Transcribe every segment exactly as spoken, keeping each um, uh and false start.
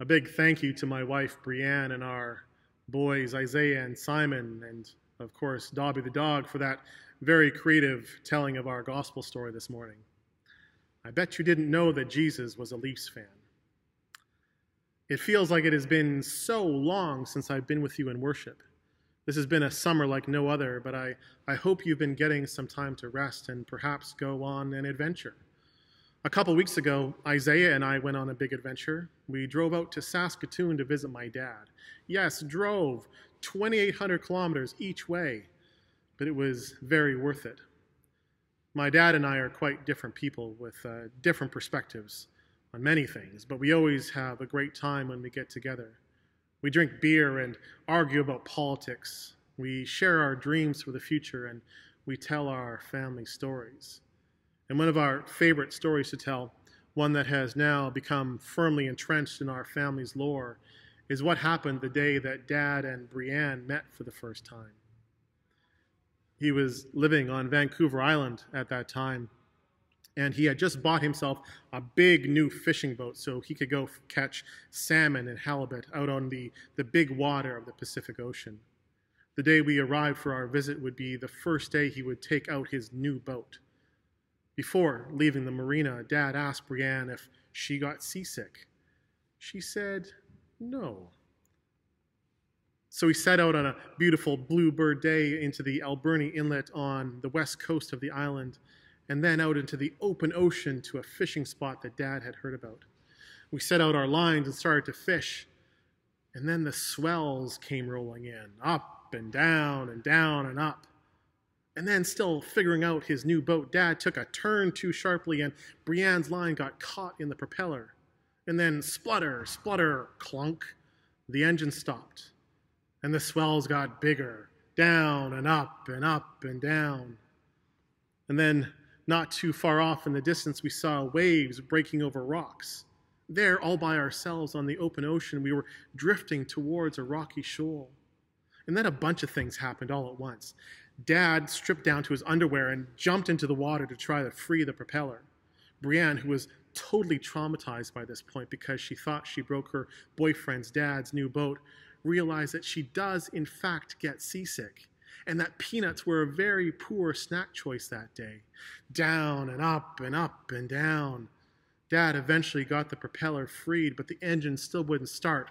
A big thank you to my wife, Brianne, and our boys, Isaiah and Simon, and of course, Dobby the dog, for that very creative telling of our gospel story this morning. I bet you didn't know that Jesus was a Leafs fan. It feels like it has been so long since I've been with you in worship. This has been a summer like no other, but I, I hope you've been getting some time to rest and perhaps go on an adventure. A couple weeks ago, Isaiah and I went on a big adventure. We drove out to Saskatoon to visit my dad. Yes, drove twenty-eight hundred kilometers each way, but it was very worth it. My dad and I are quite different people with uh, different perspectives on many things, but we always have a great time when we get together. We drink beer and argue about politics. We share our dreams for the future, and we tell our family stories. And one of our favorite stories to tell, one that has now become firmly entrenched in our family's lore, is what happened the day that Dad and Brianne met for the first time. He was living on Vancouver Island at that time, and he had just bought himself a big new fishing boat so he could go catch salmon and halibut out on the, the big water of the Pacific Ocean. The day we arrived for our visit would be the first day he would take out his new boat. Before leaving the marina, Dad asked Brianne if she got seasick. She said no. So we set out on a beautiful bluebird day into the Alberni Inlet on the west coast of the island, and then out into the open ocean to a fishing spot that Dad had heard about. We set out our lines and started to fish, and then the swells came rolling in, up and down and down and up. And then, still figuring out his new boat, Dad took a turn too sharply, and Brianne's line got caught in the propeller. And then splutter, splutter, clunk, the engine stopped. And the swells got bigger, down and up and up and down. And then, not too far off in the distance, we saw waves breaking over rocks. There, all by ourselves on the open ocean, we were drifting towards a rocky shoal. And then a bunch of things happened all at once. Dad stripped down to his underwear and jumped into the water to try to free the propeller. Brianne, who was totally traumatized by this point because she thought she broke her boyfriend's dad's new boat, realized that she does in fact get seasick, and that peanuts were a very poor snack choice that day. Down and up and up and down. Dad eventually got the propeller freed, but the engine still wouldn't start.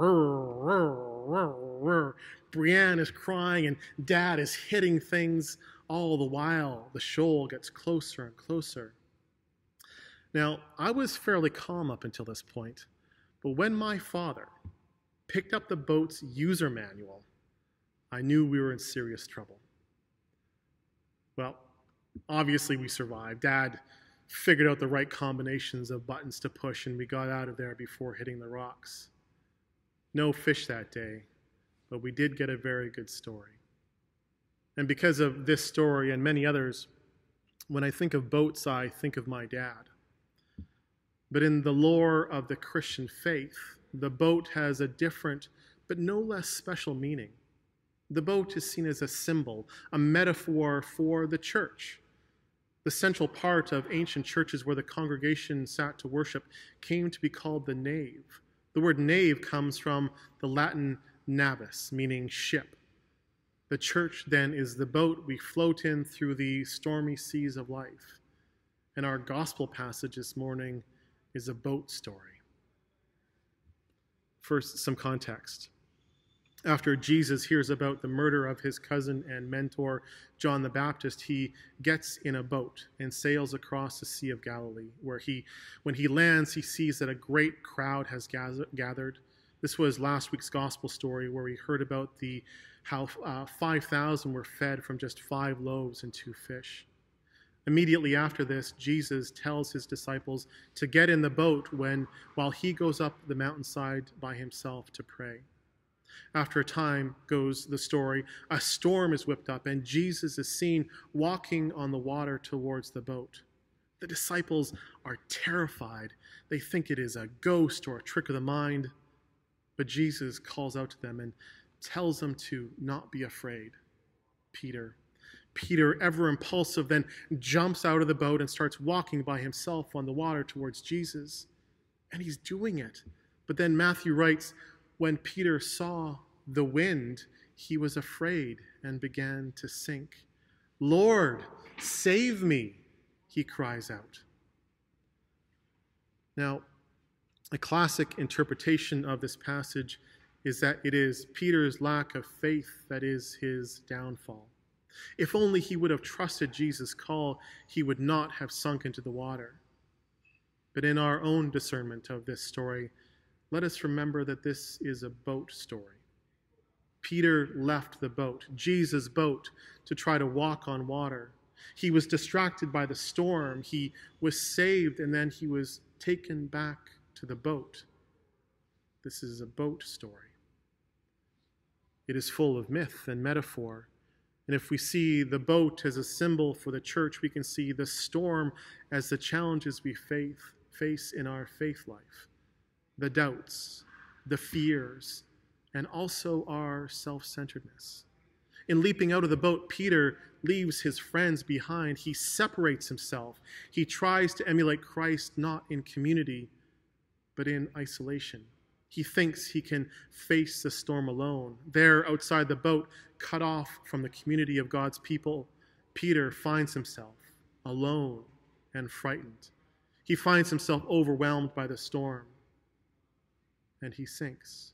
Brianne is crying and Dad is hitting things all the while. The shoal gets closer and closer. Now, I was fairly calm up until this point, but when my father picked up the boat's user manual, I knew we were in serious trouble. Well, obviously we survived. Dad figured out the right combinations of buttons to push, and we got out of there before hitting the rocks. No fish that day, but we did get a very good story. And because of this story and many others, when I think of boats, I think of my dad. But in the lore of the Christian faith, the boat has a different but no less special meaning. The boat is seen as a symbol, a metaphor for the church. The central part of ancient churches where the congregation sat to worship came to be called the nave. The word nave comes from the Latin navis, meaning ship. The church, then, is the boat we float in through the stormy seas of life. And our gospel passage this morning is a boat story. First, some context. After Jesus hears about the murder of his cousin and mentor, John the Baptist, he gets in a boat and sails across the Sea of Galilee, where he, when he lands, he sees that a great crowd has gathered. This was last week's gospel story where we heard about the how uh, five thousand were fed from just five loaves and two fish. Immediately after this, Jesus tells his disciples to get in the boat when, while he goes up the mountainside by himself to pray. After a time, goes the story, a storm is whipped up and Jesus is seen walking on the water towards the boat. The disciples are terrified. They think it is a ghost or a trick of the mind. But Jesus calls out to them and tells them to not be afraid. Peter, Peter, ever impulsive, then jumps out of the boat and starts walking by himself on the water towards Jesus. And he's doing it But then Matthew writes, when Peter saw the wind, he was afraid and began to sink. Lord, save me, he cries out. Now, a classic interpretation of this passage is that it is Peter's lack of faith that is his downfall. If only he would have trusted Jesus' call, he would not have sunk into the water. But in our own discernment of this story, let us remember that this is a boat story. Peter left the boat, Jesus' boat, to try to walk on water. He was distracted by the storm. He was saved, and then he was taken back to the boat. This is a boat story. It is full of myth and metaphor. And if we see the boat as a symbol for the church, we can see the storm as the challenges we face, face in our faith life, the doubts, the fears, and also our self-centeredness. In leaping out of the boat, Peter leaves his friends behind. He separates himself. He tries to emulate Christ not in community, but in isolation. He thinks he can face the storm alone. There, outside the boat, cut off from the community of God's people, Peter finds himself alone and frightened. He finds himself overwhelmed by the storm, and he sinks.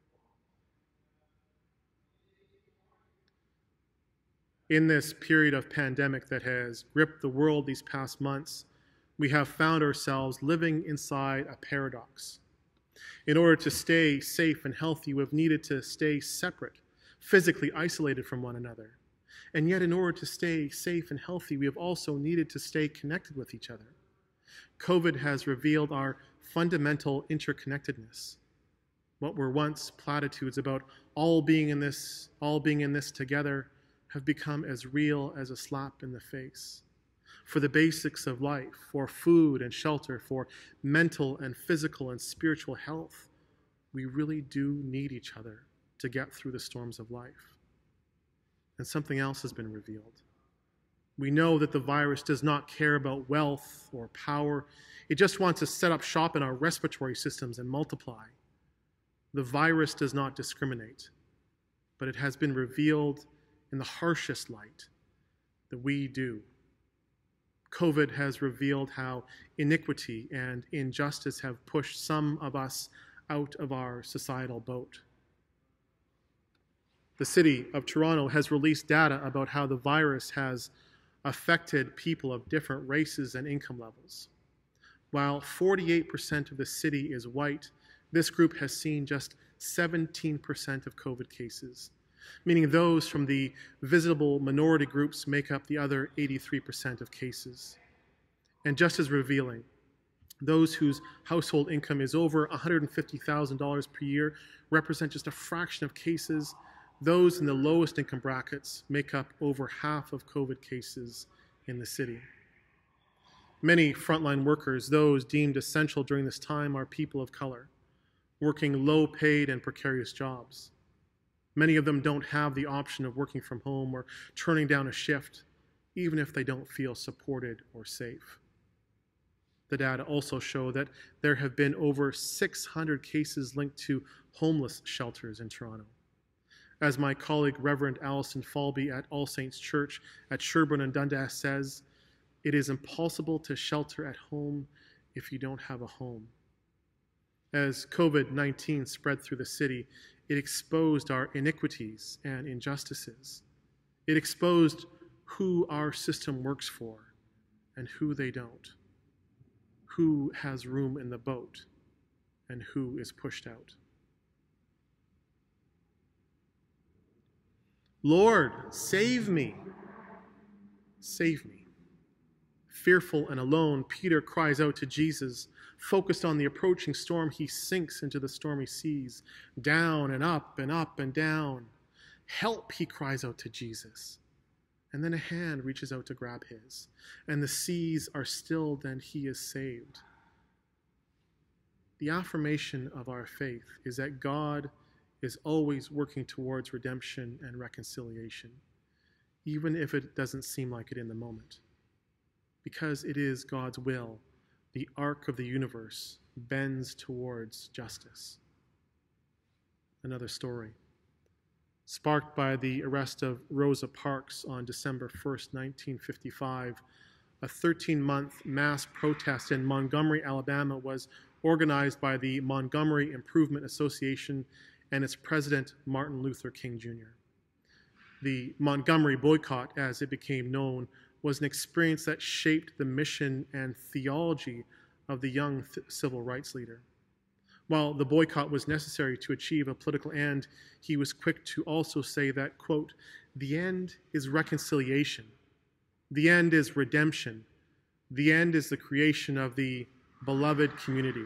In this period of pandemic that has gripped the world these past months, we have found ourselves living inside a paradox. In order to stay safe and healthy, we've needed to stay separate, physically isolated from one another. And yet, in order to stay safe and healthy, we have also needed to stay connected with each other. COVID has revealed our fundamental interconnectedness. What were once platitudes about all being in this, all being in this together, have become as real as a slap in the face. For the basics of life, for food and shelter, for mental and physical and spiritual health, we really do need each other to get through the storms of life. And something else has been revealed. We know that the virus does not care about wealth or power. It just wants to set up shop in our respiratory systems and multiply. The virus does not discriminate, but it has been revealed in the harshest light that we do. COVID has revealed how iniquity and injustice have pushed some of us out of our societal boat. The city of Toronto has released data about how the virus has affected people of different races and income levels. While forty-eight percent of the city is white, this group has seen just seventeen percent of COVID cases, meaning those from the visible minority groups make up the other eighty-three percent of cases. And just as revealing, those whose household income is over one hundred fifty thousand dollars per year represent just a fraction of cases. Those in the lowest income brackets make up over half of COVID cases in the city. Many frontline workers, those deemed essential during this time, are people of color, working low-paid and precarious jobs. Many of them don't have the option of working from home or turning down a shift, even if they don't feel supported or safe. The data also show that there have been over six hundred cases linked to homeless shelters in Toronto. As my colleague Reverend Alison Falby at All Saints Church at Sherbourne and Dundas says, it is impossible to shelter at home if you don't have a home. As COVID nineteen spread through the city, it exposed our iniquities and injustices. It exposed who our system works for and who they don't, who has room in the boat and who is pushed out. Lord, save me. Save me. Fearful and alone, Peter cries out to Jesus. Focused on the approaching storm, he sinks into the stormy seas, down and up and up and down. Help, he cries out to Jesus. And then a hand reaches out to grab his, and the seas are stilled and he is saved. The affirmation of our faith is that God is always working towards redemption and reconciliation, even if it doesn't seem like it in the moment. Because it is God's will, the arc of the universe bends towards justice. Another story. Sparked by the arrest of Rosa Parks on December first, nineteen fifty-five, a thirteen-month mass protest in Montgomery, Alabama was organized by the Montgomery Improvement Association and its president, Martin Luther King Junior The Montgomery boycott, as it became known, was an experience that shaped the mission and theology of the young th- civil rights leader. While the boycott was necessary to achieve a political end, he was quick to also say that, quote, the end is reconciliation. The end is redemption. The end is the creation of the beloved community.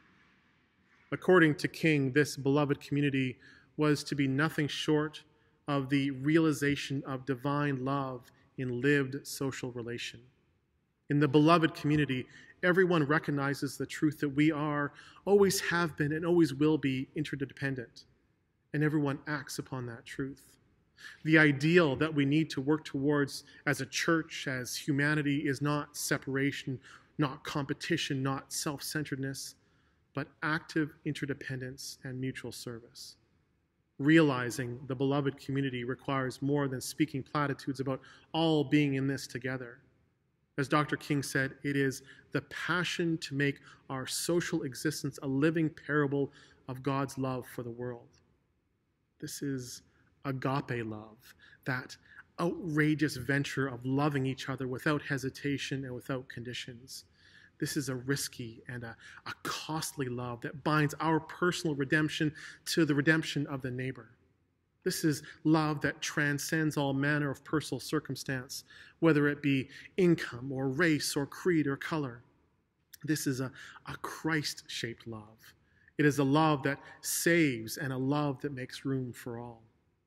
According to King, this beloved community was to be nothing short of the realization of divine love in lived social relation. In the beloved community, everyone recognizes the truth that we are, always have been, and always will be interdependent, and everyone acts upon that truth. The ideal that we need to work towards as a church, as humanity, is not separation, not competition, not self-centeredness, but active interdependence and mutual service. Realizing the beloved community requires more than speaking platitudes about all being in this together. As Doctor King said, it is the passion to make our social existence a living parable of God's love for the world. This is agape love, that outrageous venture of loving each other without hesitation and without conditions. This is a risky and a, a costly love that binds our personal redemption to the redemption of the neighbor. This is love that transcends all manner of personal circumstance, whether it be income or race or creed or color. This is a, a Christ-shaped love. It is a love that saves and a love that makes room for all.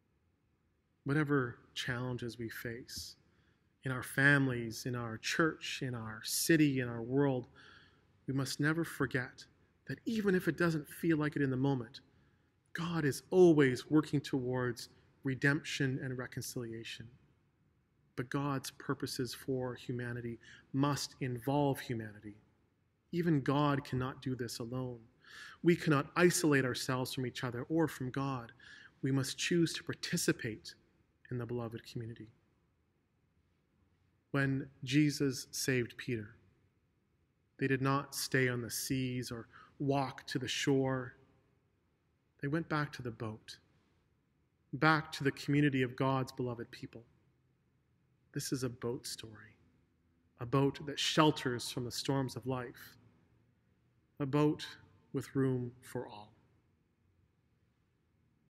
Whatever challenges we face in our families, in our church, in our city, in our world, we must never forget that even if it doesn't feel like it in the moment, God is always working towards redemption and reconciliation. But God's purposes for humanity must involve humanity. Even God cannot do this alone. We cannot isolate ourselves from each other or from God. We must choose to participate in the beloved community. When Jesus saved Peter, they did not stay on the seas or walk to the shore. They went back to the boat, back to the community of God's beloved people. This is a boat story, a boat that shelters from the storms of life, a boat with room for all.